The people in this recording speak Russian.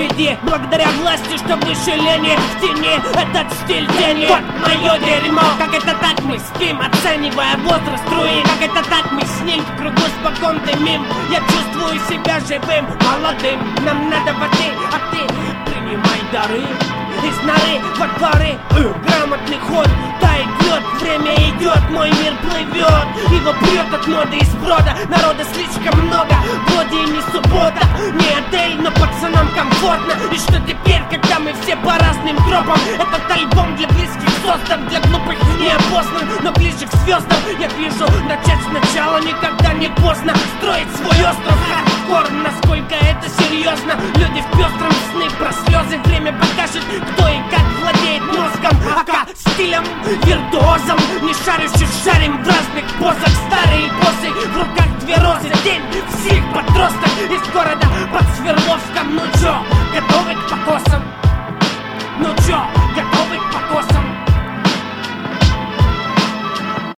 впереди, благодаря власти, что выше лени. В тени этот стиль тени. Вот мое дерьмо. Как это так мы спим, оценивая возраст руин? Как это так мы с ним в кругу спокон дымим? Я чувствую себя живым, молодым. Нам надо воды, а ты принимай дары из норы во дворы. Грамотный ход, тает лед, время идет, мой мир плывет. Его прет от моды и сброда, народа слишком много. Вроде и не суббота, не отель, но пацанам комфортно. И что теперь, когда мы все по разным тропам? Этот альбом для близких создан, для глупых не опознан, но ближе к звездам. Я вижу, начать сначала никогда не поздно. Строить свой остров хардкор, насколько это серьезно. Люди в пестром сны про слезы, время покажет, кто и как владеет мозгом. Ака стилем, виртуозом, не шарящий шарим в разных позах. Старые боссы, в руках две розы. День всех подросток из города под Свердловском. Ну чё, готовы к покосам?